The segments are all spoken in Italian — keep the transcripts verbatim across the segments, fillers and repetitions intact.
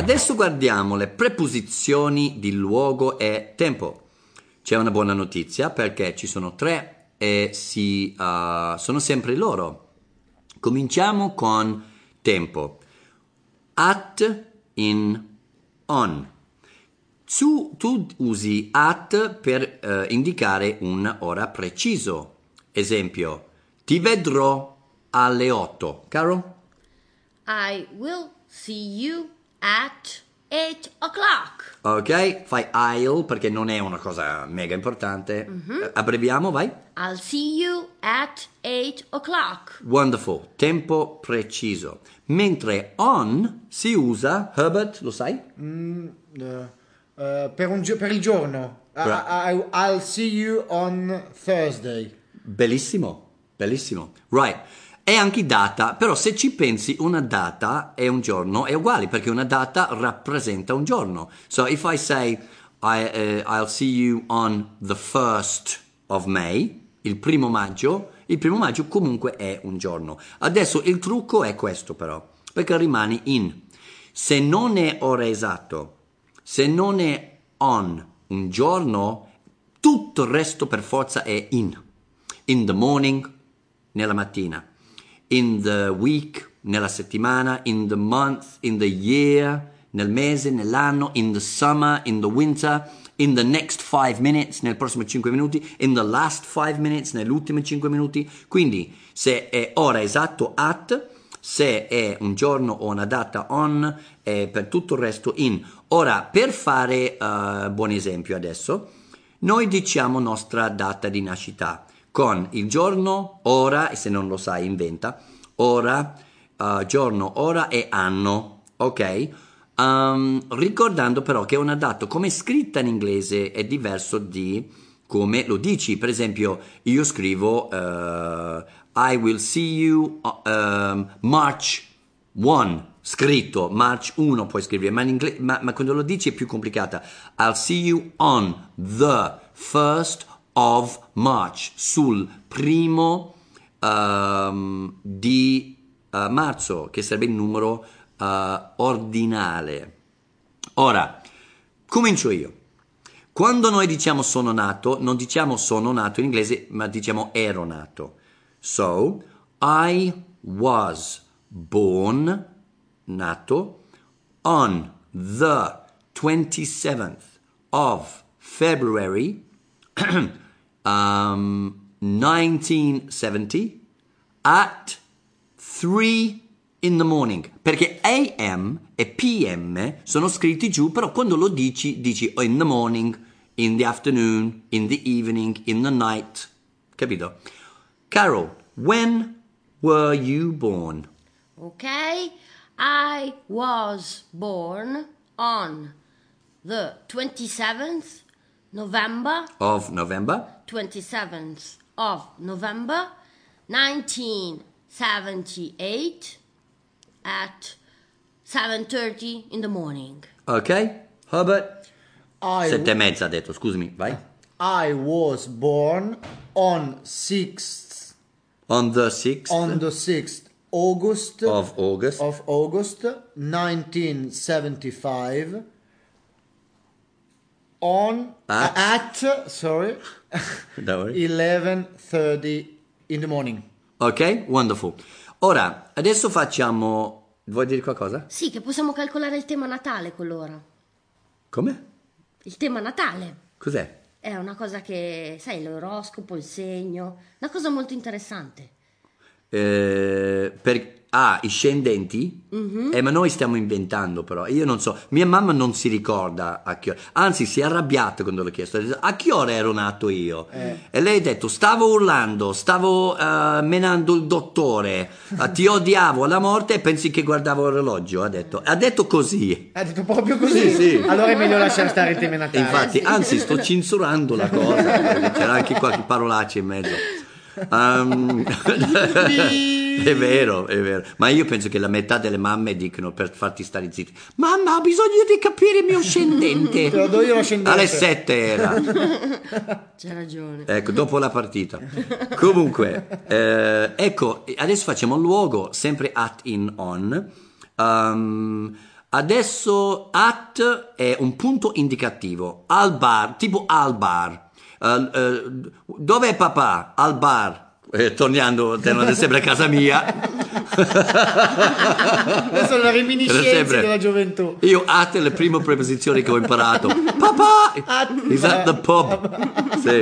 adesso guardiamo le preposizioni di luogo e tempo. C'è una buona notizia perché ci sono tre e si, uh, sono sempre loro. Cominciamo con tempo. At, in, on. Tu, tu usi at per uh, indicare un'ora preciso. Esempio, ti vedrò alle otto. Carol? I will see you at eight o'clock. Ok, fai I'll perché non è una cosa mega importante. Mm-hmm. Abbreviamo, vai. I'll see you at eight o'clock. Wonderful, tempo preciso. Mentre on si usa, Herbert, lo sai? Mm, uh, uh, per, un gi- per il giorno. I, I, I'll see you on Thursday. Bellissimo, bellissimo. Right. È anche data, però se ci pensi una data e un giorno è uguale perché una data rappresenta un giorno. So if I say I, uh, I'll see you on the first of May, il primo maggio, il primo maggio comunque è un giorno. Adesso il trucco è questo però, perché rimane in. Se non è ora esatto, se non è on un giorno, tutto il resto per forza è in. In the morning, nella mattina. In the week, nella settimana, in the month, in the year, nel mese, nell'anno, in the summer, in the winter, in the next five minutes, nel prossimo cinque minuti, in the last five minutes, nell'ultimo cinque minuti. Quindi, se è ora esatto, at, se è un giorno o una data, on, e per tutto il resto, in. Ora, per fare uh, buon esempio adesso, noi diciamo nostra data di nascita. Con il giorno, ora, e se non lo sai inventa, ora, uh, giorno, ora e anno, ok? Um, ricordando però che una data come è scritta in inglese è diverso di come lo dici. Per esempio, io scrivo uh, I will see you um, March one, scritto March uno puoi scrivere, ma, in inglese, ma, ma quando lo dici è più complicata. I'll see you on the first of March, sul primo um, di uh, marzo, che sarebbe il numero uh, ordinale. Ora, comincio io. Quando noi diciamo sono nato, non diciamo sono nato in inglese, ma diciamo ero nato. So, I was born, nato, on the twenty-seventh of February um, nineteen seventy at three in the morning, perché A M e P M sono scritti giù, però quando lo dici dici in the morning, in the afternoon, in the evening, in the night, capito? Carol, when were you born? Okay, I was born on the twenty-seventh November Of November twenty-seventh of November nineteen seventy-eight at seven thirty in the morning. Ok, Herbert? I, Sette e mezza ha detto, scusami, vai. I was born on sixth On the sixth on the sixth August of August of August nineteen seventy-five on At? at sorry Don't worry. eleven thirty in the morning. Ok, wonderful. Ora, adesso facciamo... Vuoi dire qualcosa? Sì, che possiamo calcolare il tema natale con l'ora. Come? Il tema natale Cos'è? è una cosa che, sai, l'oroscopo, il segno, una cosa molto interessante. Eh, per... Ah, i scendenti? Mm-hmm. Eh, ma noi stiamo inventando però, io non so, mia mamma non si ricorda a che ora, anzi si è arrabbiata quando l'ho chiesto, ha detto, a che ora ero nato io? Eh. E lei ha detto, stavo urlando, stavo uh, menando il dottore, uh, ti odiavo alla morte e pensi che guardavo l'orologio, ha detto, ha detto così. Ha detto proprio così? Sì, sì. Allora è meglio lasciare stare il tema natale. Infatti, anzi sto censurando la cosa, perché c'era anche qualche parolaccia in mezzo. Um, è vero, è vero, ma io penso che la metà delle mamme dicono per farti stare zitti, mamma ho bisogno di capire il mio ascendente. Te lo do io l'ascendente. Alle sette era. C'è ragione. Ecco, dopo la partita. Comunque, eh, ecco, adesso facciamo il luogo, sempre at, in, on. Um, Adesso at è un punto indicativo. Al bar, tipo al bar. Uh, uh, dov'è papà? Al bar. Eh, tornando, tornando sempre a casa mia. Queste sono le reminiscenze della gioventù. Io at è la prima preposizione che ho imparato. Papà! He's at the pub. Sì.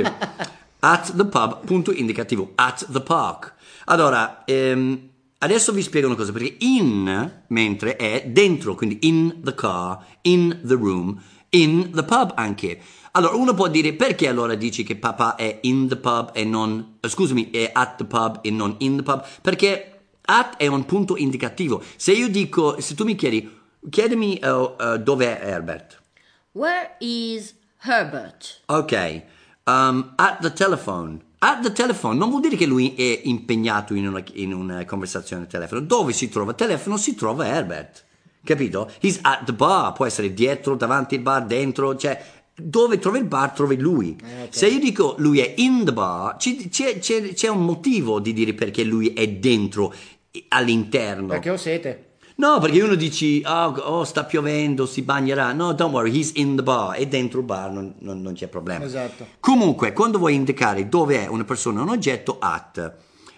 At the pub, punto indicativo. At the park. Allora, ehm, adesso vi spiego una cosa, perché in, mentre è dentro, quindi in the car, in the room, in the pub anche. Allora, uno può dire, perché allora dici che papà è in the pub e non, eh, scusami, è at the pub e non in the pub? Perché at è un punto indicativo. Se io dico, se tu mi chiedi, chiedimi uh, uh, dov'è Herbert. Where is Herbert? Ok, um, at the telephone. At the telephone non vuol dire che lui è impegnato in una, in una conversazione al telefono. Dove si trova il telefono si trova Herbert. Capito? He's at the bar. Può essere dietro, davanti al bar, dentro, cioè... Dove trova il bar, trova lui. Okay. Se io dico lui è in the bar, c'è, c'è, c'è un motivo di dire perché lui è dentro, all'interno. Perché ho sete. No, perché uno dice, oh, oh, sta piovendo, si bagnerà. No, don't worry, he's in the bar. È dentro il bar, non, non, non c'è problema. Esatto. Comunque, quando vuoi indicare dove è una persona o un oggetto, at.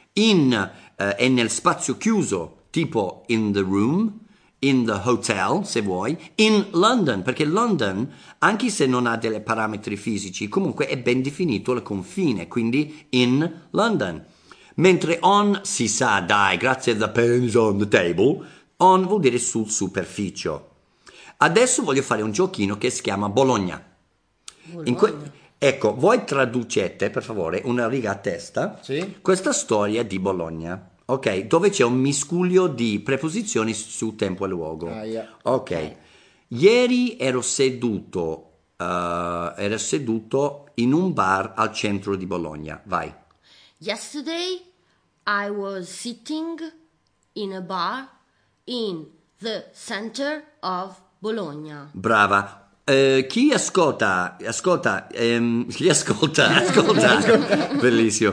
In eh, è nel spazio chiuso, tipo in the room, in the hotel, se vuoi, in London, perché London, anche se non ha dei parametri fisici, comunque è ben definito il confine, quindi in London. Mentre on si sa, dai, grazie the pen's on the table, on vuol dire sul superficio. Adesso voglio fare un giochino che si chiama Bologna. Bologna. In que- ecco, voi traducete, per favore, una riga a testa, sì? Questa storia di Bologna. Ok, dove c'è un miscuglio di preposizioni su tempo e luogo. Ah, yeah. Ok. Ok. Ieri ero seduto, uh, ero seduto in un bar al centro di Bologna. Vai. Yesterday I was sitting in a bar in the center of Bologna. Brava. Eh, chi ascolta, ascolta, ehm, chi ascolta, ascolta, bellissimo.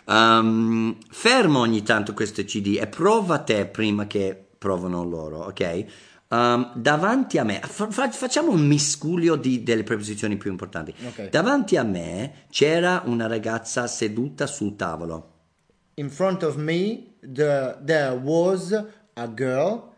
Um, fermo ogni tanto queste C D e prova te prima che provano loro, ok? Um, davanti a me, fa- fa- facciamo un miscuglio di, delle preposizioni più importanti. Okay. Davanti a me c'era una ragazza seduta sul tavolo. In front of me the, there was a girl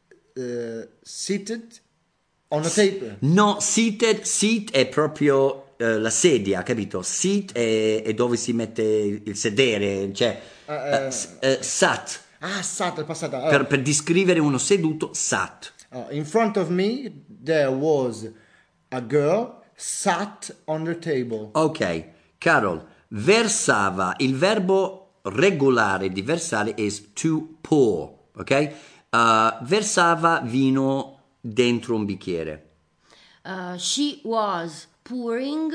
uh, seated on a table. No, seated, seat è proprio eh, la sedia, capito? Seat è, è dove si mette il sedere, cioè Uh, uh, eh, s- eh, sat, Ah, sat, è passata. Oh. per, per descrivere uno seduto, sat. Oh, in front of me there was a girl sat on the table. Ok, Carol, versava, il verbo regolare di versare is to pour, ok? Uh, versava vino dentro un bicchiere. Uh, she was pouring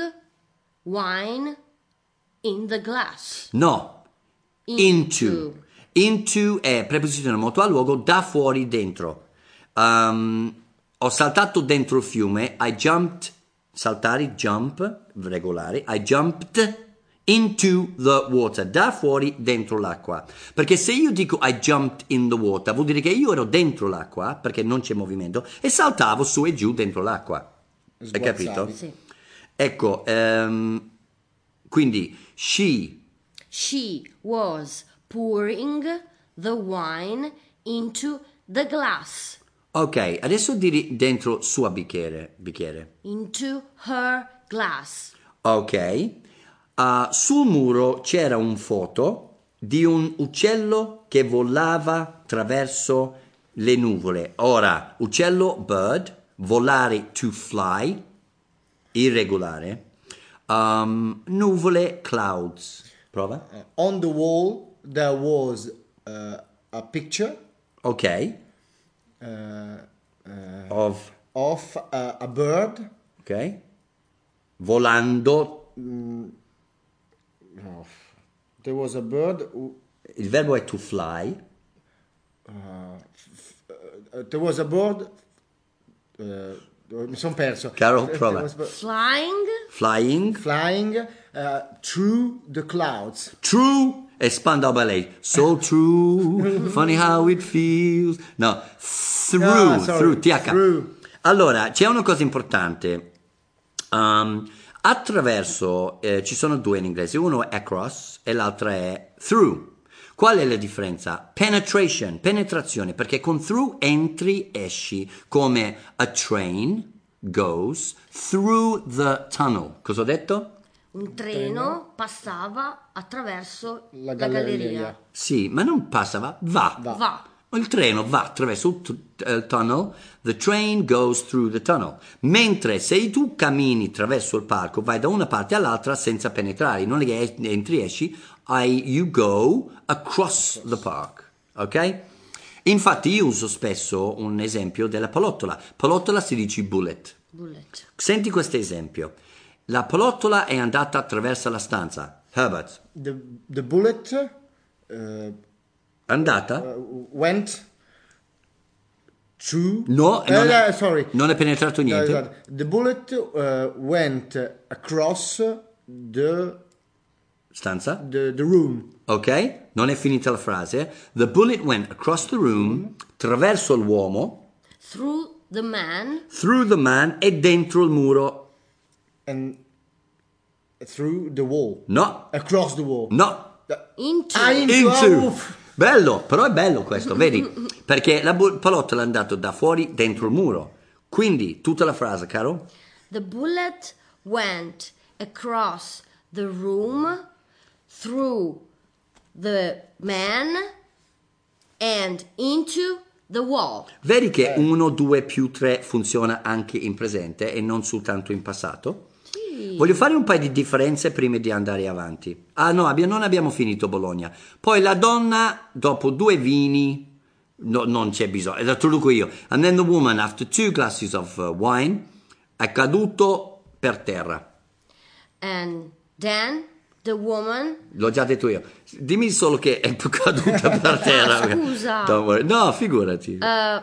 wine in the glass. No, Into. into. Into è preposizione molto a luogo, da fuori, dentro. Um, ho saltato dentro il fiume, I jumped, saltare, jump, regolare, I jumped into the water, da fuori, dentro l'acqua. Perché se io dico I jumped in the water, vuol dire che io ero dentro l'acqua, perché non c'è movimento, e saltavo su e giù dentro l'acqua. Hai Sguazzavi. capito? Sì. Ecco, ehm, quindi, she... She was pouring the wine into the glass. Ok, adesso diri dentro suo bicchiere, bicchiere. Into her glass. Ok. Uh, sul muro c'era un foto di un uccello che volava attraverso le nuvole. Ora, uccello, bird, volare, to fly, irregolare. Um, nuvole, clouds. Prova. Uh, on the wall there was uh, a picture Ok. uh, uh, Of, of uh, a bird. ok. Volando. Oh, there was a bird. Who, Il verbo è to fly. uh, there was a bird. Uh, mi sono perso. Carol, There prova. was a bird Flying Flying. flying uh, through the clouds. True E Spandau Ballet. So true, funny how it feels. No, through, Ah, sorry, through, T H. through. Allora, c'è una cosa importante. Um, attraverso, eh, ci sono due in inglese, uno è across e l'altra è through. Qual è la differenza? Penetration, penetrazione, perché con through entri, esci, come a train goes through the tunnel. Cosa ho detto? Un treno passava attraverso La la galleria. galleria. Sì, ma non passa, va, va. Va. Va. Il treno va attraverso il tu- eh, il tunnel, the train goes through the tunnel. Mentre se tu cammini attraverso il parco, vai da una parte all'altra senza penetrare, non è che entri esci, I, you go across the park, ok? Infatti io uso spesso un esempio della pallottola. Pallottola si dice bullet. Bullet. Senti questo esempio. La pallottola è andata attraverso la stanza. Herbert, The, the bullet uh, andata? uh, went through. No, Eh, non è- eh, sorry. non è penetrato No, niente. esatto. The bullet uh, went across the, Stanza? the, the room. Ok? Non è finita la frase. The bullet went across the room, attraverso l'uomo, Through the man through the man e dentro il muro. And through the wall. No, Across the wall. no, into. Ah, into. into. Ah, uff. Bello, però è bello questo, vedi? Perché la bu- pallottola è andata da fuori dentro il muro. Quindi, tutta la frase, caro? The bullet went across the room, through the man, and into the wall. Vedi che uno, due più tre funziona anche in presente e non soltanto in passato? Sì. Voglio fare un paio di differenze prima di andare avanti. Ah no, abbi- non abbiamo finito Bologna. Poi la donna, dopo due vini, no, non c'è bisogno, lo traduco io. And then the woman, after two glasses of uh, wine, è caduto per terra. And then the woman L'ho già detto io. Dimmi solo che è caduta per terra. Ah, scusa. Don't worry. No, figurati. uh,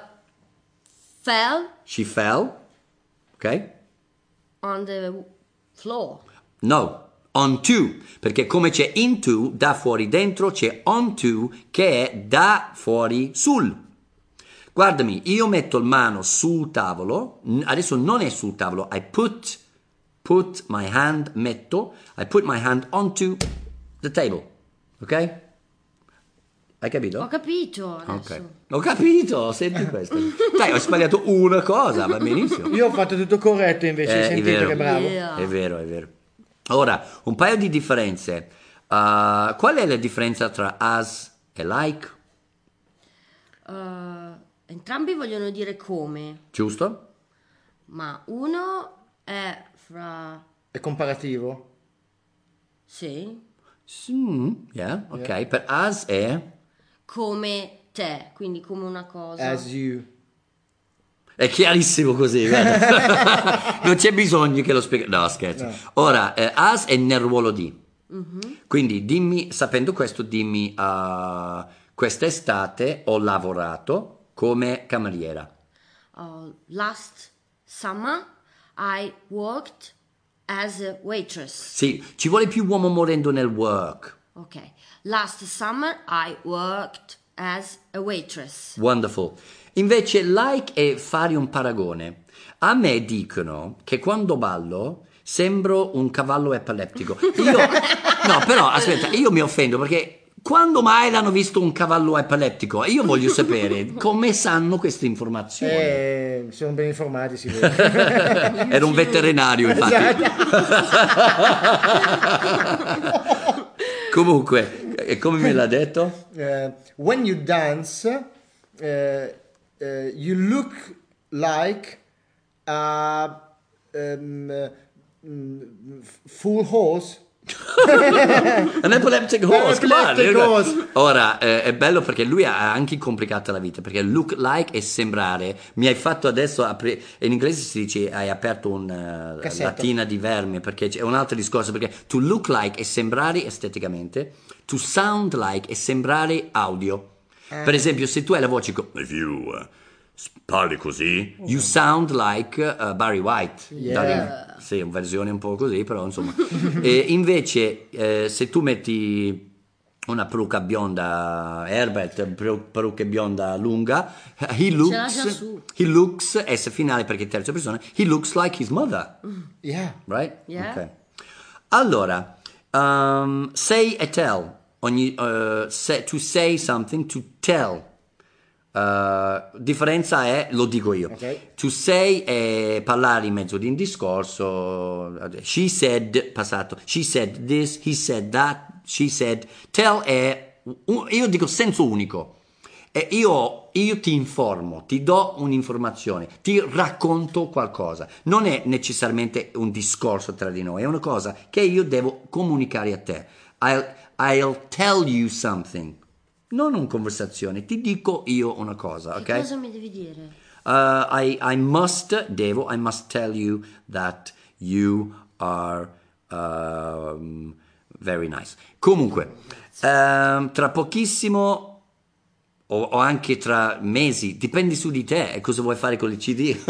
fell She fell. Ok? on the floor. No, onto, perché come c'è into, da fuori dentro, c'è onto, che è da fuori sul. Guardami, io metto il mano sul tavolo, n- adesso non è sul tavolo, I put, put my hand, metto, I put my hand onto the table, ok? Hai capito? Ho capito adesso. Ok, ho capito, senti questo. Dai, ho sbagliato una cosa, va benissimo. Io ho fatto tutto corretto invece, Eh, è sentite vero. che bravo. Yeah. È vero, è vero. Ora, un paio di differenze. Uh, qual è la differenza tra as e like? Uh, entrambi vogliono dire come, Giusto? ma uno è fra È comparativo. sì, Mm, yeah, ok. Per as è... come te, quindi come una cosa. As you. È chiarissimo così, guarda. Non c'è bisogno che lo spieghi. No, scherzo. Ora, eh, as è nel ruolo di. Quindi dimmi, sapendo questo, dimmi, uh, quest'estate ho lavorato come cameriera. Uh, last summer I worked as a waitress. Sì, ci vuole più uomo morendo nel work. Ok. Last summer I worked as a waitress. Wonderful. Invece like è fare un paragone. A me dicono che quando ballo sembro un cavallo epilettico. Io no, però aspetta, io mi offendo perché quando mai l'hanno visto un cavallo epilettico? Io voglio sapere come sanno queste informazioni. Eh, sono ben informati, si vede. Era un veterinario, infatti. Comunque, e come me l'ha detto? Uh, when you dance, uh, uh, you look like a um, uh, mm, full horse. An epileptic horse, come on. Epileptic horse. Ora, eh, è bello perché lui ha anche complicato la vita, perché look like è sembrare. Mi hai fatto adesso apri- in inglese si dice hai aperto una Cassetto. latina di verme, perché c'è un altro discorso, perché to look like è sembrare esteticamente, to sound like è sembrare audio. Per esempio, se tu hai la voce co- if you uh, parli così, you sound like uh, Barry White. Yeah. Da- sì, una versione un po' così, però insomma. E invece, eh, se tu metti una parrucca bionda, Herbert, peru- parrucca bionda lunga, he l'ha looks, già su. he looks, S finale perché è terza persona, he looks like his mother, Yeah. right? Yeah. Ok. Allora, um, say e tell, ogni, uh, say- to say something, to tell. Uh, differenza è, lo dico io. Ok. To say è parlare in mezzo di un discorso. She said, passato. She said this, he said that, she said. Tell è, un- io dico senso unico. E io, io ti informo, ti do un'informazione, ti racconto qualcosa. Non è necessariamente un discorso tra di noi, è una cosa che io devo comunicare a te. I'll, I'll tell you something. Non una conversazione, ti dico io una cosa, ok? Che cosa mi devi dire? Uh, I, I must, devo, I must tell you that you are um, very nice. Comunque, ehm, tra pochissimo o, o anche tra mesi, dipende su di te e cosa vuoi fare con il C D.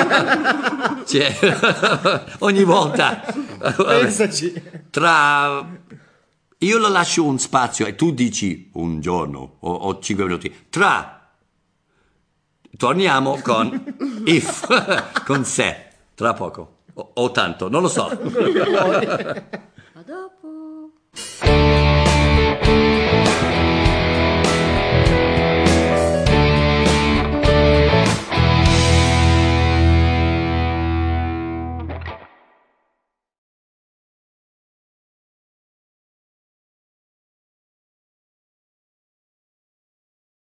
Cioè, ogni volta. Pensaci. Tra... Io lo lascio un spazio e tu dici un giorno o, o cinque minuti. Tra... Torniamo con if, con se, tra poco. O, o tanto, non lo so.